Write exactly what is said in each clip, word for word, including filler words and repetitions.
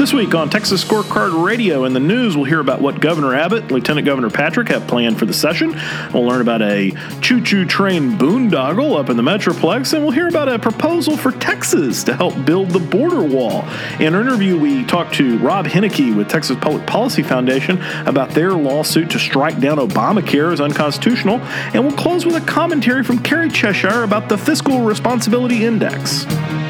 This week on Texas Scorecard Radio in the news, we'll hear about what Governor Abbott and Lieutenant Governor Patrick have planned for the session. We'll learn about a choo-choo train boondoggle up in the Metroplex, and we'll hear about a proposal for Texas to help build the border wall. In our interview, we talked to Rob Henneke with Texas Public Policy Foundation about their lawsuit to strike down Obamacare as unconstitutional, and we'll close with a commentary from Carrie Cheshire about the Fiscal Responsibility Index.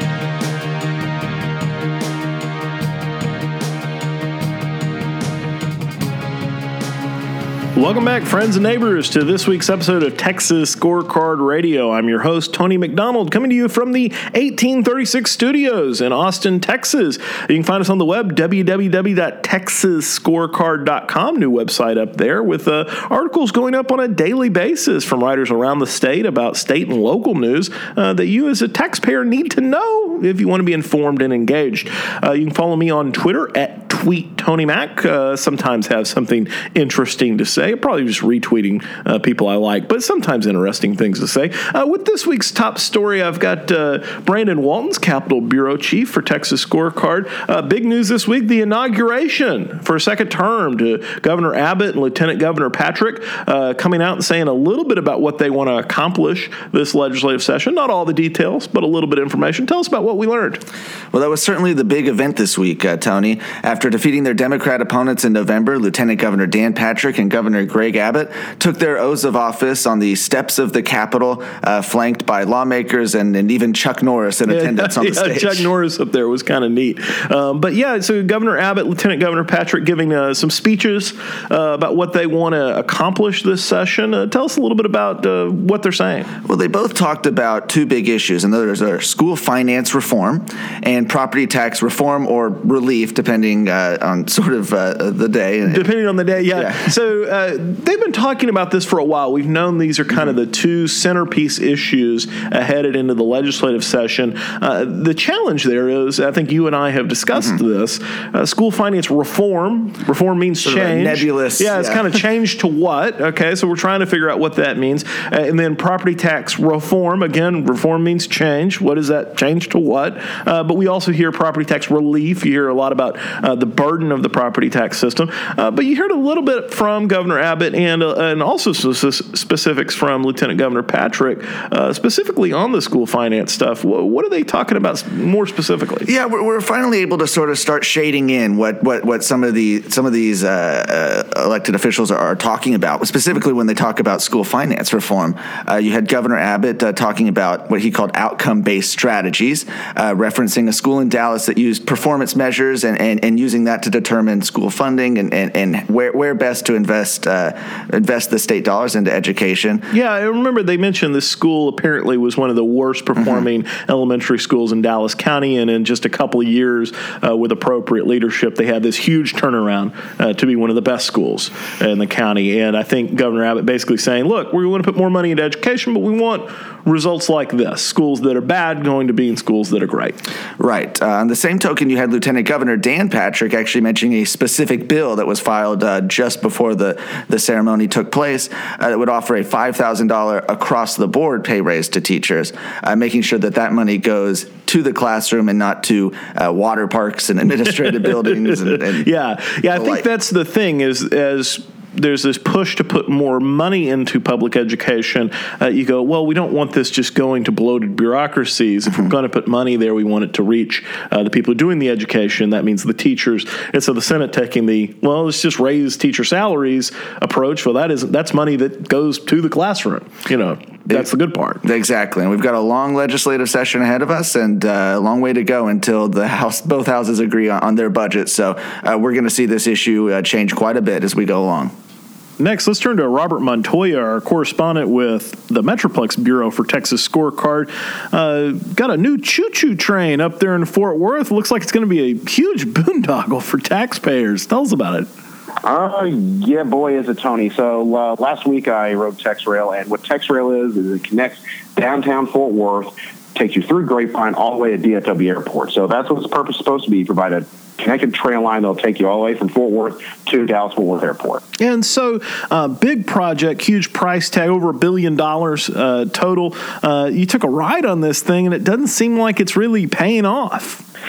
Welcome back, friends and neighbors, to this week's episode of Texas Scorecard Radio. I'm your host, Tony McDonald, coming to you from the eighteen thirty-six studios in Austin, Texas. You can find us on the web, w w w dot texas scorecard dot com, new website up there, with uh, articles going up on a daily basis from writers around the state about state and local news uh, that you as a taxpayer need to know if you want to be informed and engaged. Uh, you can follow me on Twitter at Tweet Tony Mac. Uh, sometimes have something interesting to say. Probably just retweeting uh, people I like, but sometimes interesting things to say. Uh, with this week's top story, I've got uh, Brandon Waltons, Capitol Bureau Chief for Texas Scorecard. Uh, big news this week, the inauguration for a second term to Governor Abbott and Lieutenant Governor Patrick, uh, coming out and saying a little bit about what they want to accomplish this legislative session. Not all the details, but a little bit of information. Tell us about what we learned. Well, that was certainly the big event this week, uh, Tony. After defeating their Democrat opponents in November, Lieutenant Governor Dan Patrick and Governor Greg Abbott took their oaths of office on the steps of the Capitol, uh, flanked by lawmakers and, and even Chuck Norris in attendance yeah, on the yeah, stage. Chuck Norris up there was kind of neat. Um, but yeah, so Governor Abbott, Lieutenant Governor Patrick giving uh, some speeches uh, about what they want to accomplish this session. Uh, tell us a little bit about uh, what they're saying. Well, they both talked about two big issues, and those are school finance reform and property tax reform or relief, depending uh, on sort of uh, the day. Depending on the day, yeah. yeah. So uh, they've been talking about this for a while. We've known these are kind mm-hmm. of the two centerpiece issues uh, headed into the legislative session. Uh, the challenge there is, I think you and I have discussed mm-hmm. this, uh, school finance reform. Reform means sort change. Nebulous. Yeah, it's yeah. kind of changed to what? Okay, so we're trying to figure out what that means. Uh, and then property tax reform. Again, reform means change. What does that change to what? Uh, but we also hear property tax relief. You hear a lot about uh, the burden of the property tax system. Uh, but you heard a little bit from Governor Abbott and uh, and also specifics from Lieutenant Governor Patrick, uh, specifically on the school finance stuff. What are they talking about more specifically? Yeah, we're, we're finally able to sort of start shading in what what, what some of the some of these uh, uh, elected officials are, are talking about, specifically when they talk about school finance reform. Uh, you had Governor Abbott uh, talking about what he called outcome-based strategies, uh, referencing a school in Dallas that used performance measures and, and, and using that to determine school funding and, and, and where, where best to invest uh, invest the state dollars into education. Yeah, I remember they mentioned this school apparently was one of the worst performing mm-hmm. elementary schools in Dallas County, and in just a couple of years uh, with appropriate leadership, they had this huge turnaround uh, to be one of the best schools in the county. And I think Governor Abbott basically saying, look, we want to put more money into education, but we want results like this. Schools that are bad going to be in schools that are great. Right. Uh, on the same token, you had Lieutenant Governor Dan Patrick actually mentioning a specific bill that was filed uh, just before the, the ceremony took place uh, that would offer a five thousand dollars across-the-board pay raise to teachers, uh, making sure that that money goes to the classroom and not to uh, water parks and administrative buildings. And, and yeah, yeah. I think like. that's the thing is as there's this push to put more money into public education. Uh, you go, well, we don't want this just going to bloated bureaucracies. If mm-hmm. we're going to put money there, we want it to reach uh, the people doing the education. That means the teachers. And so the Senate taking the, well, let's just raise teacher salaries approach. Well, that is that's money that goes to the classroom. You know, that's the good part. Exactly. And we've got a long legislative session ahead of us and uh, a long way to go until the House, both houses agree on, on their budget. So uh, we're going to see this issue uh, change quite a bit as we go along. Next, let's turn to Robert Montoya, our correspondent with the Metroplex Bureau for Texas Scorecard. Uh, got a new choo-choo train up there in Fort Worth. Looks like it's going to be a huge boondoggle for taxpayers. Tell us about it. Uh, yeah, boy, is it, Tony. So uh, last week I rode TexRail, and what TexRail is, is it connects downtown Fort Worth, takes you through Grapevine all the way to D F W Airport. So that's what its purpose is supposed to be, provide a connected train line that'll take you all the way from Fort Worth to Dallas-Fort Worth Airport. And so, uh, big project, huge price tag, over a billion dollars uh, total. Uh, you took a ride on this thing, and it doesn't seem like it's really paying off.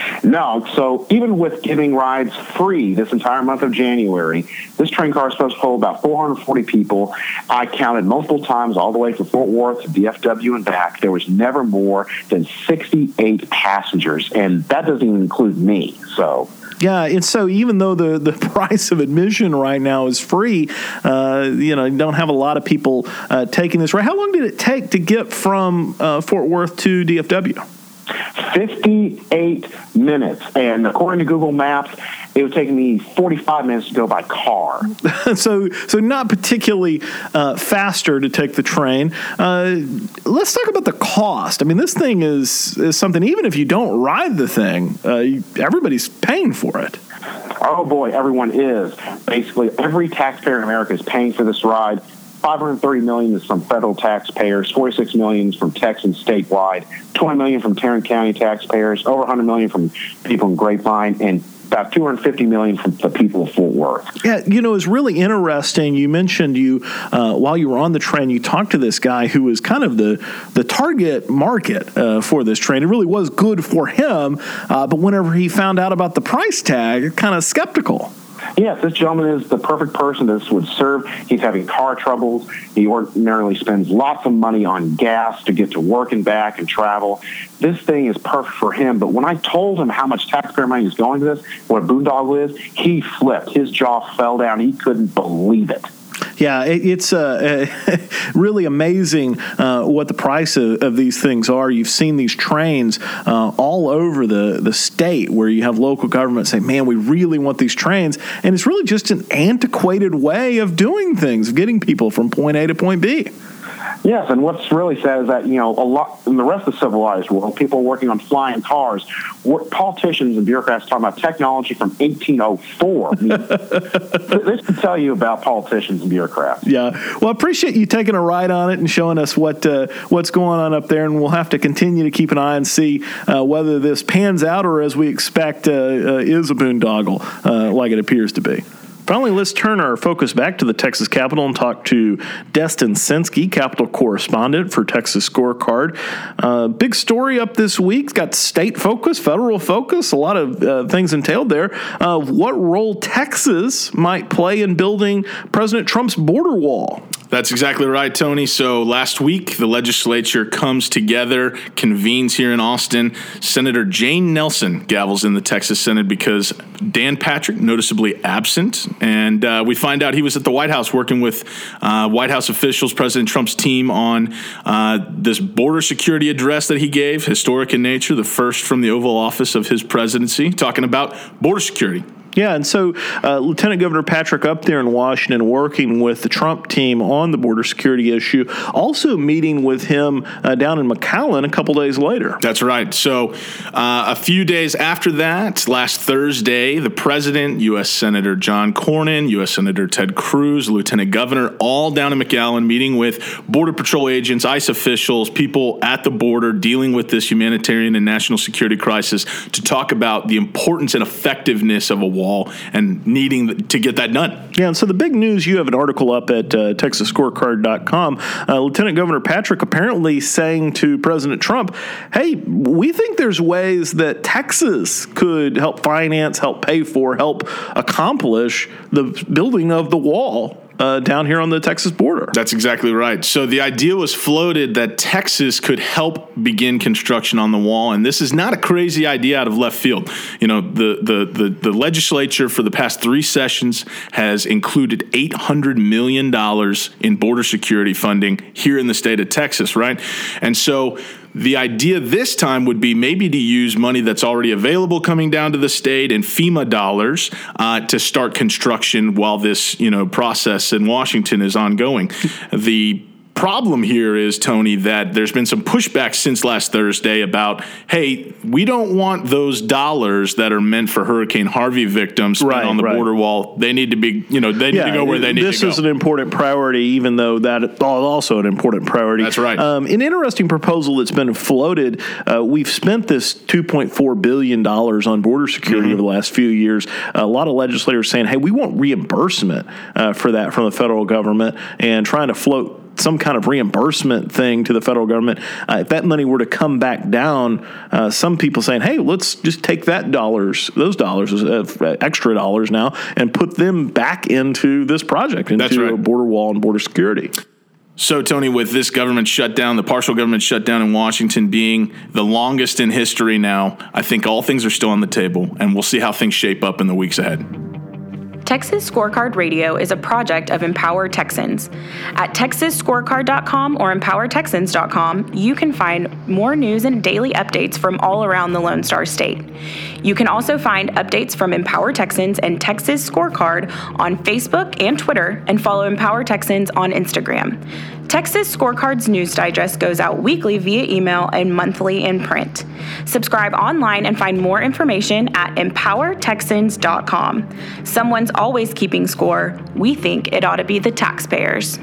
No, so even with giving rides free this entire month of January, this train car is supposed to hold about four hundred forty people. I counted multiple times all the way from Fort Worth to D F W and back. There was never more than sixty-eight passengers, and that doesn't even include me. So. Yeah, and so even though the, the price of admission right now is free, uh, you know, you don't have a lot of people uh, taking this ride. How long did it take to get from uh, Fort Worth to D F W? fifty-eight minutes, and according to Google Maps, it would take me forty-five minutes to go by car. so, so not particularly uh, faster to take the train. Uh, let's talk about the cost. I mean, this thing is, is something, even if you don't ride the thing, uh, you, everybody's paying for it. Oh, boy, everyone is. Basically, every taxpayer in America is paying for this ride. five hundred thirty million dollars is from federal taxpayers, forty-six million dollars from Texans statewide, twenty million dollars from Tarrant County taxpayers, over one hundred million dollars from people in Grapevine, and about two hundred fifty million dollars from the people of Fort Worth. Yeah, you know, it's really interesting. You mentioned you, uh, while you were on the train, you talked to this guy who was kind of the, the target market uh, for this train. It really was good for him, uh, but whenever he found out about the price tag, kind of skeptical. Yes, this gentleman is the perfect person this would serve. He's having car troubles. He ordinarily spends lots of money on gas to get to work and back and travel. This thing is perfect for him. But when I told him how much taxpayer money is going to this, what a boondoggle is, he flipped. His jaw fell down. He couldn't believe it. Yeah, it, it's uh, really amazing uh, what the price of, of these things are. You've seen these trains uh, all over the, the state where you have local government say, man, we really want these trains. And it's really just an antiquated way of doing things, of getting people from point A to point B. Yes, and what's really sad is that, you know, a lot in the rest of the civilized world, people are working on flying cars. Politicians and bureaucrats talking about technology from eighteen oh four. I mean, this can tell you about politicians and bureaucrats. Yeah, well, I appreciate you taking a ride on it and showing us what uh, what's going on up there, and we'll have to continue to keep an eye and see uh, whether this pans out or, as we expect, uh, uh, is a boondoggle uh, like it appears to be. Finally, let's turn our focus back to the Texas Capitol and talk to Destin Senske, Capitol correspondent for Texas Scorecard. Uh, big story up this week. It's got state focus, federal focus, a lot of uh, things entailed there. Uh, what role Texas might play in building President Trump's border wall? That's exactly right, Tony. So last week, the legislature comes together, convenes here in Austin. Senator Jane Nelson gavels in the Texas Senate because Dan Patrick, noticeably absent. And uh, we find out he was at the White House working with uh, White House officials, President Trump's team, on uh, this border security address that he gave, historic in nature, the first from the Oval Office of his presidency, talking about border security. Yeah, and so uh, Lieutenant Governor Patrick up there in Washington working with the Trump team on the border security issue, also meeting with him uh, down in McAllen a couple days later. That's right. So uh, a few days after that, last Thursday, the president, U S Senator John Cornyn, U S Senator Ted Cruz, Lieutenant Governor, all down in McAllen meeting with Border Patrol agents, ICE officials, people at the border dealing with this humanitarian and national security crisis to talk about the importance and effectiveness of a wall and needing to get that done. Yeah, and so the big news, you have an article up at uh, Texas Scorecard dot com. Uh, Lieutenant Governor Patrick apparently saying to President Trump, hey, we think there's ways that Texas could help finance, help pay for, help accomplish the building of the wall Uh, down here on the Texas border. That's exactly right. So the idea was floated that Texas could help begin construction on the wall, and this is not a crazy idea out of left field. You know, the the the, the legislature for the past three sessions has included eight hundred million dollars in border security funding here in the state of Texas, right? And so the idea this time would be maybe to use money that's already available coming down to the state and FEMA dollars uh, to start construction while this, you know, process in Washington is ongoing. The problem here is, Tony, that there's been some pushback since last Thursday about, hey, we don't want those dollars that are meant for Hurricane Harvey victims spent right, on the right. border wall. They need to be, you know, they need yeah, to go where they need to go. This is an important priority, even though that is also an important priority. That's right. Um, an interesting proposal that's been floated. Uh, we've spent this two point four billion dollars on border security mm-hmm. over the last few years. A lot of legislators saying, hey, we want reimbursement uh, for that from the federal government, and trying to float some kind of reimbursement thing to the federal government. Uh, if that money were to come back down, uh, some people saying, hey, let's just take that dollars, those dollars, uh, extra dollars now, and put them back into this project, into That's right. a border wall and border security. So, Tony, with this government shutdown, the partial government shutdown in Washington being the longest in history now, I think all things are still on the table, and we'll see how things shape up in the weeks ahead. Texas Scorecard Radio is a project of Empower Texans. At texas scorecard dot com or empower texans dot com, you can find more news and daily updates from all around the Lone Star State. You can also find updates from Empower Texans and Texas Scorecard on Facebook and Twitter, and follow Empower Texans on Instagram. Texas Scorecard's news digest goes out weekly via email and monthly in print. Subscribe online and find more information at empower texans dot com. Someone's always keeping score. We think it ought to be the taxpayers.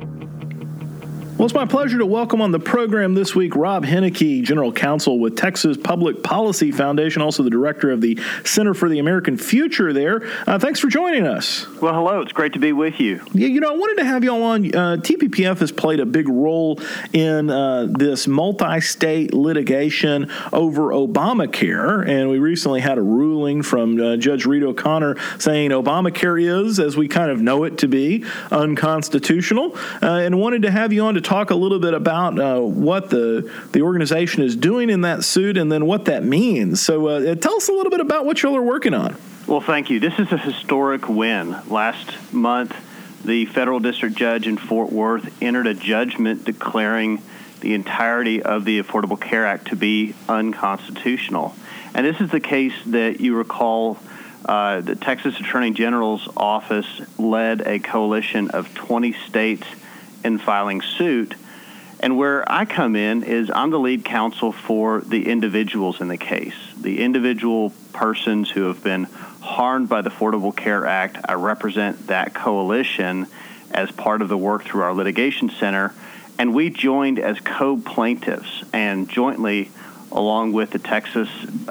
Well, it's my pleasure to welcome on the program this week Rob Henneke, General Counsel with Texas Public Policy Foundation, also the director of the Center for the American Future there. Uh, thanks for joining us. Well, hello. It's great to be with you. Yeah, you know, I wanted to have you all on. Uh, T P P F has played a big role in uh, this multi-state litigation over Obamacare, and we recently had a ruling from uh, Judge Reed O'Connor saying Obamacare is, as we kind of know it to be, unconstitutional, uh, and wanted to have you on to talk a little bit about uh, what the the organization is doing in that suit and then what that means. So uh, tell us a little bit about what y'all are working on. Well, thank you. This is a historic win. Last month, the federal district judge in Fort Worth entered a judgment declaring the entirety of the Affordable Care Act to be unconstitutional. And this is the case that you recall uh, the Texas Attorney General's office led a coalition of twenty states in filing suit. And where I come in is I'm the lead counsel for the individuals in the case, the individual persons who have been harmed by the Affordable Care Act. I represent that coalition as part of the work through our litigation center, and we joined as co-plaintiffs and jointly, along with the Texas-led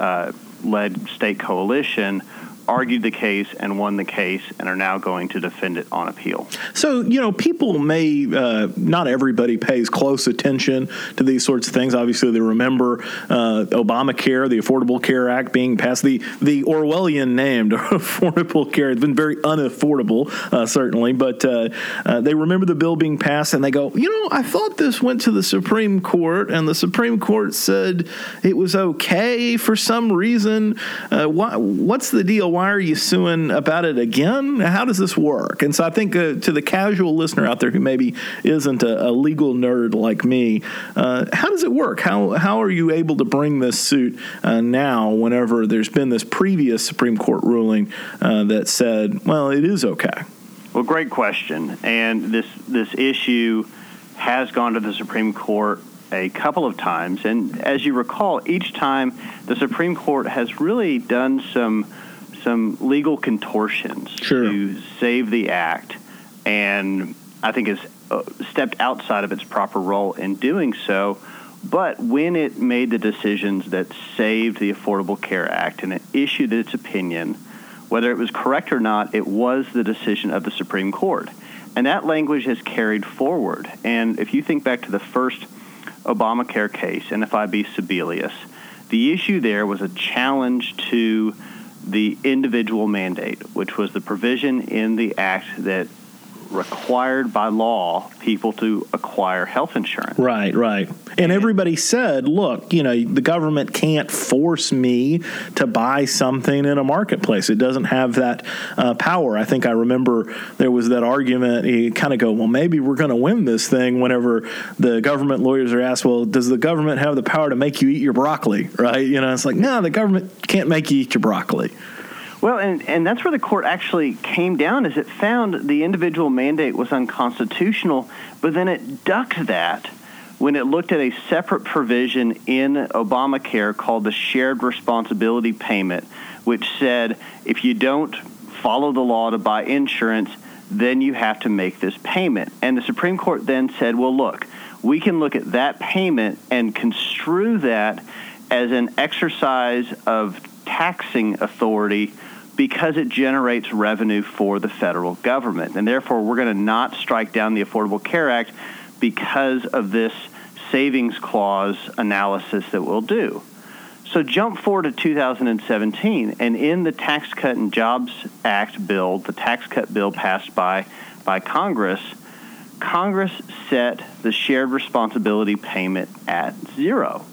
uh, state coalition, argued the case and won the case and are now going to defend it on appeal. So, you know, people may, uh, not everybody pays close attention to these sorts of things. Obviously, they remember uh, Obamacare, the Affordable Care Act being passed, the, the Orwellian named Affordable Care. It's been very unaffordable, uh, certainly, but uh, uh, they remember the bill being passed and they go, you know, I thought this went to the Supreme Court and the Supreme Court said it was okay for some reason. Uh, why, what's the deal? Why are you suing about it again? How does this work? And so I think uh, to the casual listener out there who maybe isn't a, a legal nerd like me, uh, how does it work? How how are you able to bring this suit uh, now whenever there's been this previous Supreme Court ruling uh, that said, well, it is okay? Well, great question. And this this issue has gone to the Supreme Court a couple of times. And as you recall, each time the Supreme Court has really done some some legal contortions sure. to save the act, and I think has uh, stepped outside of its proper role in doing so. But when it made the decisions that saved the Affordable Care Act and it issued its opinion, whether it was correct or not, it was the decision of the Supreme Court. And that language has carried forward. And if you think back to the first Obamacare case, N F I B Sebelius, the issue there was a challenge to the individual mandate, which was the provision in the act that required by law people to acquire health insurance. Right, right. And everybody said, look, you know, the government can't force me to buy something in a marketplace. It doesn't have that uh, power. I think I remember there was that argument. You kind of go, well, maybe we're going to win this thing whenever the government lawyers are asked, well, does the government have the power to make you eat your broccoli, right? You know, it's like, no, the government can't make you eat your broccoli. Well, and, and that's where the court actually came down, is it found the individual mandate was unconstitutional, but then it ducked that when it looked at a separate provision in Obamacare called the shared responsibility payment, which said if you don't follow the law to buy insurance, then you have to make this payment. And the Supreme Court then said, well, look, we can look at that payment and construe that as an exercise of taxing authority because it generates revenue for the federal government. And therefore, we're going to not strike down the Affordable Care Act because of this savings clause analysis that we'll do. So jump forward to two thousand seventeen, and in the Tax Cut and Jobs Act bill, the tax cut bill passed by, by Congress, Congress set the shared responsibility payment at zero.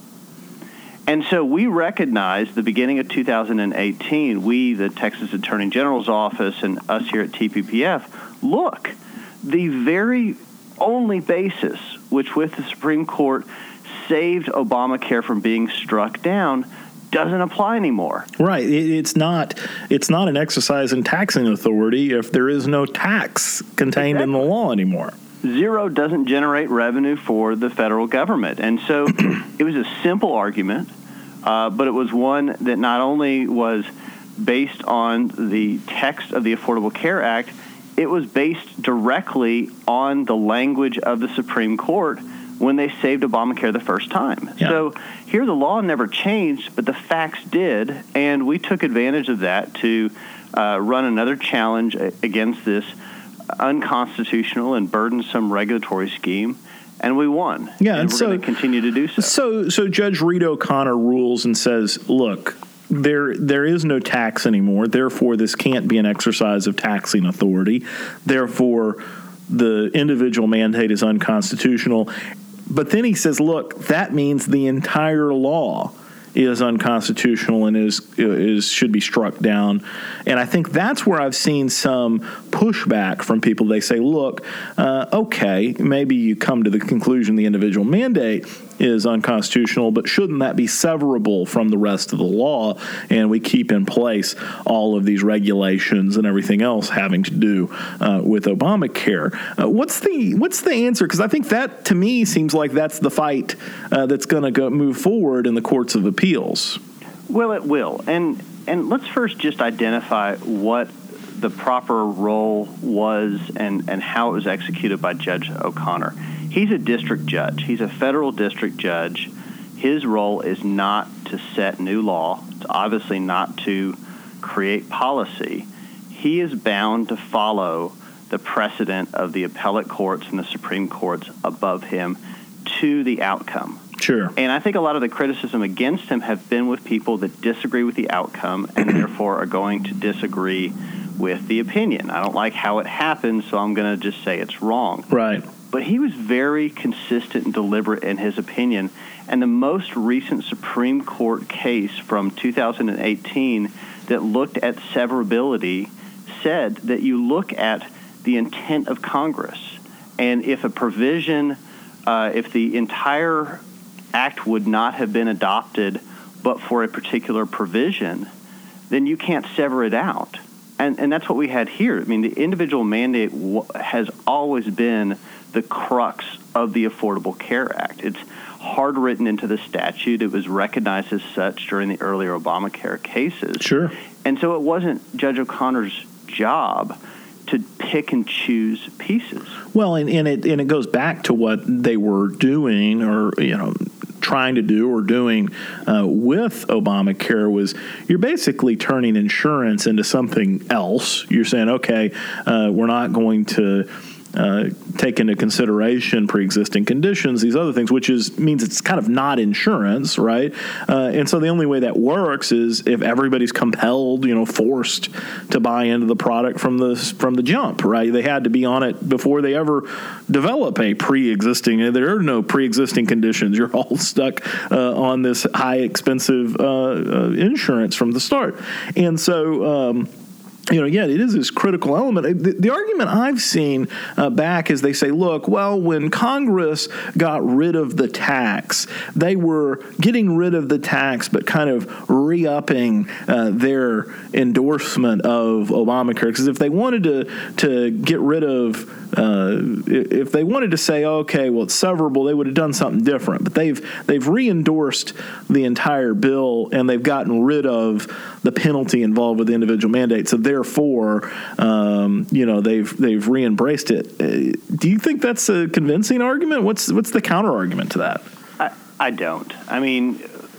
And so we recognized the beginning of two thousand eighteen, we, the Texas Attorney General's Office, and us here at T P P F, look, the very only basis which with the Supreme Court saved Obamacare from being struck down doesn't apply anymore. Right. It's not it's not an exercise in taxing authority if there is no tax contained exactly. in the law anymore. Zero doesn't generate revenue for the federal government. And so it was a simple argument, uh, but it was one that not only was based on the text of the Affordable Care Act, it was based directly on the language of the Supreme Court when they saved Obamacare the first time. Yeah. So here the law never changed, but the facts did, and we took advantage of that to uh, run another challenge against this unconstitutional and burdensome regulatory scheme, and we won. Yeah, and, and we're so, going to continue to do so. So, so Judge Reed O'Connor rules and says, look, there there is no tax anymore, therefore this can't be an exercise of taxing authority, therefore the individual mandate is unconstitutional. But then he says, look, that means the entire law is unconstitutional and is is should be struck down. And I think that's where I've seen some pushback from people. They say, look, uh, okay, maybe you come to the conclusion the individual mandate is unconstitutional, but shouldn't that be severable from the rest of the law, and we keep in place all of these regulations and everything else having to do uh, with Obamacare? Uh, what's the what's the answer? Because I think that, to me, seems like that's the fight uh, that's going to go move forward in the courts of appeals. Well, it will. And, and let's first just identify what the proper role was and, and how it was executed by Judge O'Connor. He's a district judge. He's a federal district judge. His role is not to set new law. It's obviously not to create policy. He is bound to follow the precedent of the appellate courts and the Supreme Courts above him to the outcome. Sure. And I think a lot of the criticism against him have been with people that disagree with the outcome and therefore are going to disagree with the opinion. I don't like how it happened, so I'm going to just say it's wrong. Right. But he was very consistent and deliberate in his opinion. And the most recent Supreme Court case from two thousand eighteen that looked at severability said that you look at the intent of Congress. And if a provision, uh, if the entire act would not have been adopted but for a particular provision, then you can't sever it out. And, and that's what we had here. I mean, the individual mandate w- has always been the crux of the Affordable Care Act. It's hard written into the statute. It was recognized as such during the earlier Obamacare cases. Sure. And so it wasn't Judge O'Connor's job to pick and choose pieces. Well, and, and it and it goes back to what they were doing, or you know, trying to do or doing uh, with Obamacare was you're basically turning insurance into something else. You're saying, okay, uh, we're not going to uh, take into consideration pre-existing conditions, these other things, which is means it's kind of not insurance, right? Uh, and so the only way that works is if everybody's compelled, you know, forced to buy into the product from the from the jump, right? They had to be on it before they ever develop a pre-existing. There are no pre-existing conditions. You're all stuck uh, on this high, expensive uh, uh, insurance from the start, and so. Um, You know, yeah, it is this critical element. The, the argument I've seen uh, back is they say, look, well, when Congress got rid of the tax, they were getting rid of the tax but kind of re-upping uh, their endorsement of Obamacare. Because if they wanted to to get rid of, uh, if they wanted to say, okay, well, it's severable, they would have done something different. But they've they've re-endorsed the entire bill, and they've gotten rid of the penalty involved with the individual mandate. So therefore, um, you know, they've they've re-embraced it. Uh, do you think that's a convincing argument? What's what's the counter argument to that? I, I don't. I mean,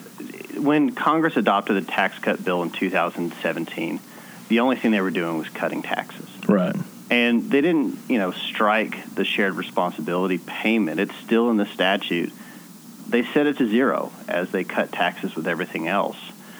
when Congress adopted the tax cut bill in two thousand seventeen, the only thing they were doing was cutting taxes. Right. And they didn't, you know, strike the shared responsibility payment. It's still in the statute. They set it to zero as they cut taxes with everything else.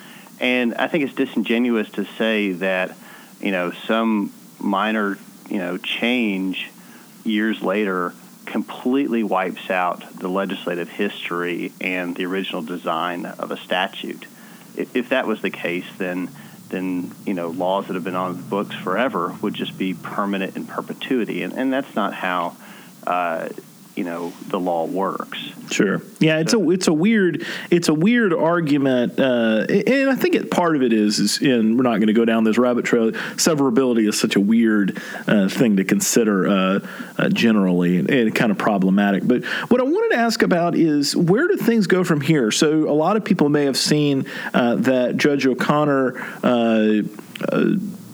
And I think it's disingenuous to say that, you know, some minor, you know, change years later completely wipes out the legislative history and the original design of a statute. If, if that was the case, then then you know laws that have been on the books forever would just be permanent in perpetuity, and, and that's not how uh, you know the law works. Sure. Yeah, it's a it's a weird it's a weird argument, uh, and I think it, part of it is is and we're not going to go down this rabbit trail. Severability is such a weird uh, thing to consider uh, uh, generally, and, and kind of problematic. But what I wanted to ask about is where do things go from here? So a lot of people may have seen uh, that Judge O'Connor Uh, uh,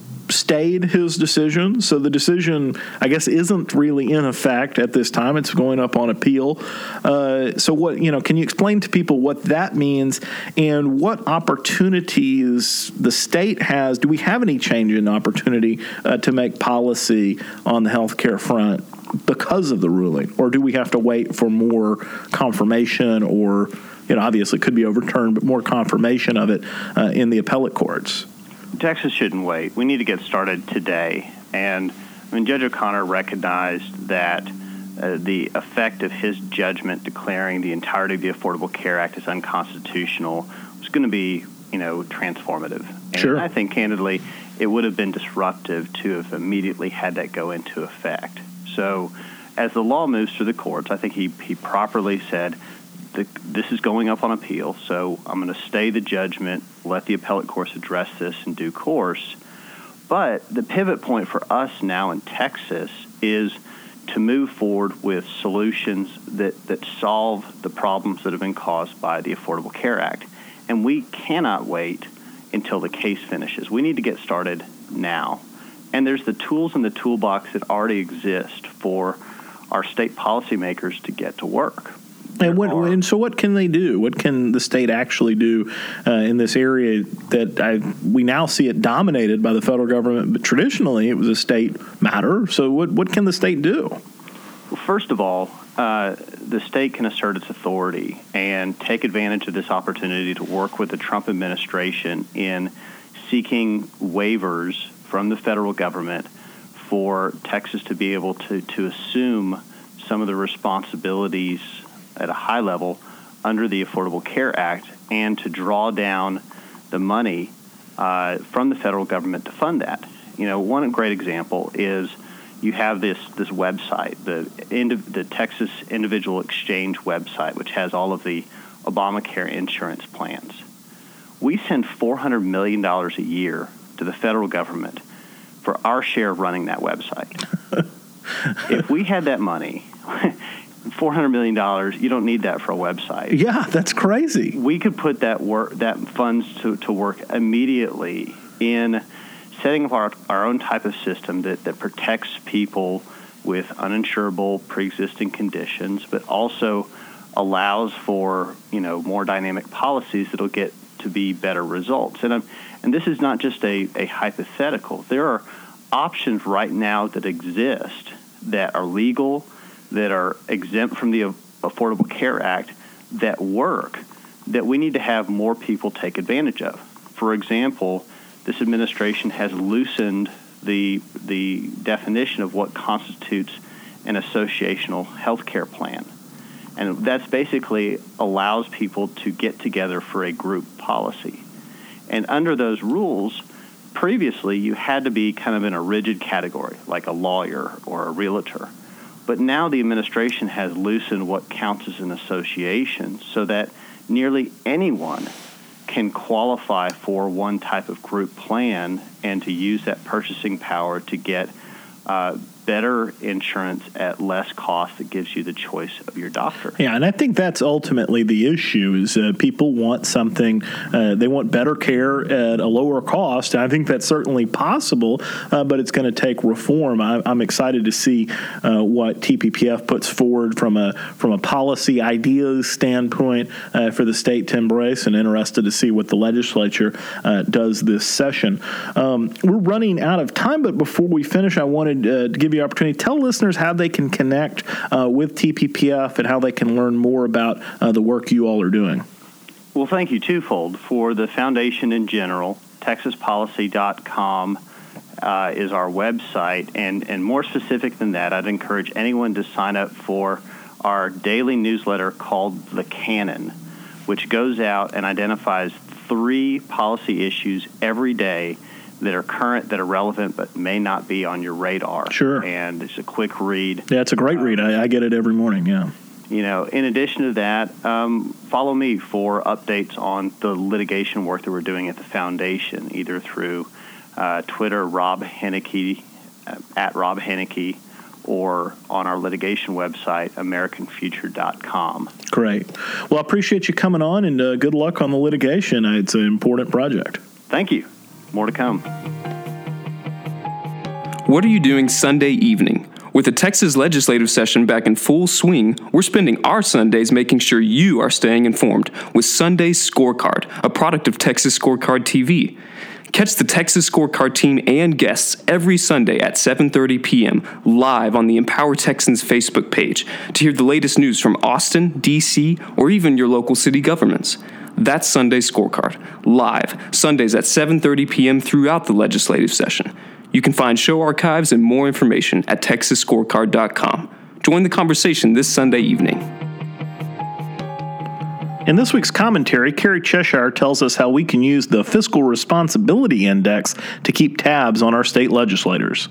stayed his decision. So the decision, I guess, isn't really in effect at this time. It's going up on appeal. Uh, so what, you know, can you explain to people what that means and what opportunities the state has? Do we have any change in opportunity uh, to make policy on the healthcare front because of the ruling? Or do we have to wait for more confirmation or, you know, obviously it could be overturned, but more confirmation of it uh, in the appellate courts? Texas shouldn't wait. We need to get started today. And I mean, Judge O'Connor recognized that uh, the effect of his judgment declaring the entirety of the Affordable Care Act as unconstitutional was going to be, you know, transformative. And sure. I think, candidly, it would have been disruptive to have immediately had that go into effect. So as the law moves through the courts, I think he, he properly said, The, this is going up on appeal, so I'm going to stay the judgment, let the appellate courts address this in due course. But the pivot point for us now in Texas is to move forward with solutions that, that solve the problems that have been caused by the Affordable Care Act. And we cannot wait until the case finishes. We need to get started now. And there's the tools in the toolbox that already exist for our state policymakers to get to work. And, what, and so what can they do? What can the state actually do uh, in this area that I, we now see it dominated by the federal government, but traditionally it was a state matter. So what, what can the state do? Well, first of all, uh, the state can assert its authority and take advantage of this opportunity to work with the Trump administration in seeking waivers from the federal government for Texas to be able to, to assume some of the responsibilities at a high level under the Affordable Care Act and to draw down the money uh, from the federal government to fund that. You know, one great example is you have this this website, the the Texas Individual Exchange website, which has all of the Obamacare insurance plans. We send four hundred million dollars a year to the federal government for our share of running that website. If we had that money, four hundred million dollars, you don't need that for a website. Yeah, that's crazy. We could put that work, that funds to, to work immediately in setting up our, our own type of system that, that protects people with uninsurable pre-existing conditions, but also allows for, you know, more dynamic policies that'll get to be better results. And, I'm, and this is not just a, a hypothetical. There are options right now that exist that are legal, that are exempt from the Affordable Care Act, that work, that we need to have more people take advantage of. For example, this administration has loosened the the definition of what constitutes an associational health care plan. And that's basically allows people to get together for a group policy. And under those rules, previously you had to be kind of in a rigid category, like a lawyer or a realtor. But now the administration has loosened what counts as an association so that nearly anyone can qualify for one type of group plan and to use that purchasing power to get uh, better insurance at less cost that gives you the choice of your doctor. Yeah, and I think that's ultimately the issue is uh, people want something, uh, they want better care at a lower cost. And I think that's certainly possible, uh, but it's going to take reform. I, I'm excited to see uh, what T P P F puts forward from a from a policy ideas standpoint uh, for the state to embrace, and interested to see what the legislature uh, does this session. Um, we're running out of time, but before we finish, I wanted uh, to give you an opportunity to tell listeners how they can connect uh, with T P P F and how they can learn more about uh, the work you all are doing. Well, thank you twofold. For the foundation in general, texas policy dot com uh, is our website, and, and more specific than that, I'd encourage anyone to sign up for our daily newsletter called The Canon, which goes out and identifies three policy issues every day that are current, that are relevant, but may not be on your radar. Sure. And it's a quick read. Yeah, it's a great read. I, I get it every morning, yeah. You know, in addition to that, um, follow me for updates on the litigation work that we're doing at the foundation, either through uh, Twitter, Rob Henneke, uh, at Rob Henneke, or on our litigation website, american future dot com. Great. Well, I appreciate you coming on, and uh, good luck on the litigation. Uh, it's an important project. Thank you. More to come. What are you doing Sunday evening? With the Texas legislative session back in full swing, we're spending our Sundays making sure you are staying informed with Sunday Scorecard, a product of Texas Scorecard T V. Catch the Texas Scorecard team and guests every Sunday at seven thirty p.m. live on the Empower Texans Facebook page to hear the latest news from Austin, D C, or even your local city governments. That's Sunday Scorecard, live, Sundays at seven thirty p.m. throughout the legislative session. You can find show archives and more information at texas scorecard dot com. Join the conversation this Sunday evening. In this week's commentary, Carrie Cheshire tells us how we can use the Fiscal Responsibility Index to keep tabs on our state legislators.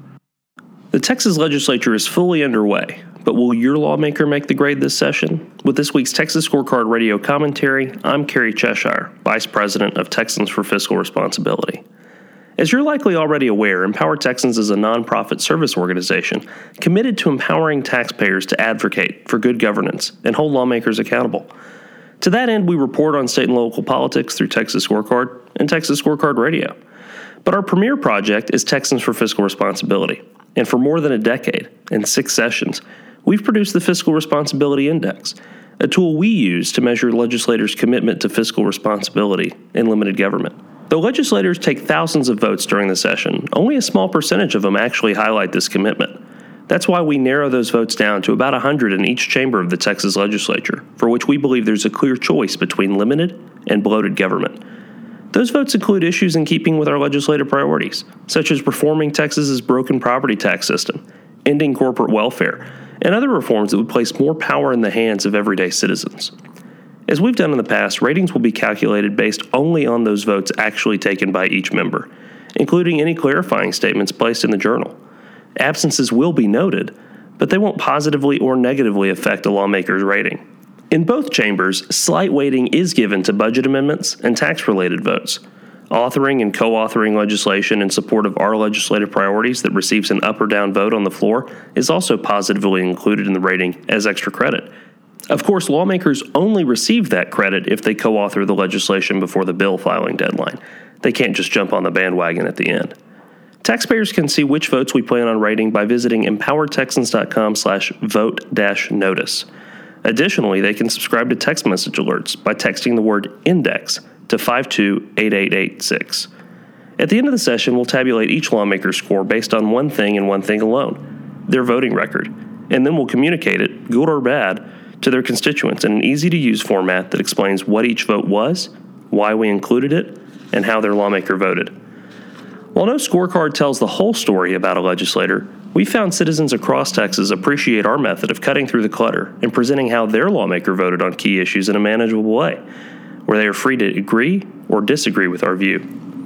The Texas legislature is fully underway, but will your lawmaker make the grade this session? With this week's Texas Scorecard Radio commentary, I'm Carrie Cheshire, Vice President of Texans for Fiscal Responsibility. As you're likely already aware, Empower Texans is a nonprofit service organization committed to empowering taxpayers to advocate for good governance and hold lawmakers accountable. To that end, we report on state and local politics through Texas Scorecard and Texas Scorecard Radio. But our premier project is Texans for Fiscal Responsibility, and for more than a decade, in six sessions, we've produced the Fiscal Responsibility Index, a tool we use to measure legislators' commitment to fiscal responsibility in limited government. Though legislators take thousands of votes during the session, only a small percentage of them actually highlight this commitment. That's why we narrow those votes down to about one hundred in each chamber of the Texas legislature, for which we believe there's a clear choice between limited and bloated government. Those votes include issues in keeping with our legislative priorities, such as reforming Texas's broken property tax system, ending corporate welfare, and other reforms that would place more power in the hands of everyday citizens. As we've done in the past, ratings will be calculated based only on those votes actually taken by each member, including any clarifying statements placed in the journal. Absences will be noted, but they won't positively or negatively affect a lawmaker's rating. In both chambers, slight weighting is given to budget amendments and tax-related votes. Authoring and co-authoring legislation in support of our legislative priorities that receives an up or down vote on the floor is also positively included in the rating as extra credit. Of course, lawmakers only receive that credit if they co-author the legislation before the bill filing deadline. They can't just jump on the bandwagon at the end. Taxpayers can see which votes we plan on rating by visiting empower texans dot com slash vote dash notice. Additionally, they can subscribe to text message alerts by texting the word INDEX to five two eight eight eight six. At the end of the session, we'll tabulate each lawmaker's score based on one thing and one thing alone, their voting record, and then we'll communicate it, good or bad, to their constituents in an easy-to-use format that explains what each vote was, why we included it, and how their lawmaker voted. While no scorecard tells the whole story about a legislator, we found citizens across Texas appreciate our method of cutting through the clutter and presenting how their lawmaker voted on key issues in a manageable way, where they are free to agree or disagree with our view.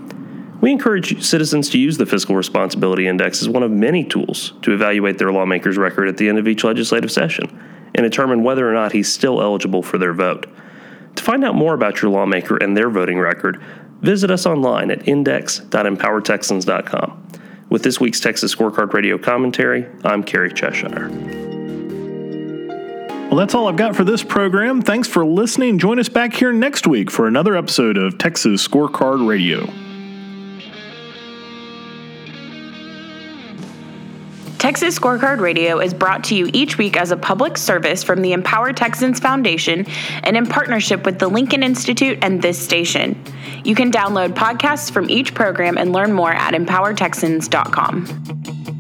We encourage citizens to use the Fiscal Responsibility Index as one of many tools to evaluate their lawmaker's record at the end of each legislative session and determine whether or not he's still eligible for their vote. To find out more about your lawmaker and their voting record, visit us online at index dot empower texans dot com. With this week's Texas Scorecard Radio commentary, I'm Kerry Cheshire. Well, that's all I've got for this program. Thanks for listening. Join us back here next week for another episode of Texas Scorecard Radio. Texas Scorecard Radio is brought to you each week as a public service from the Empower Texans Foundation and in partnership with the Lincoln Institute and this station. You can download podcasts from each program and learn more at empower texans dot com.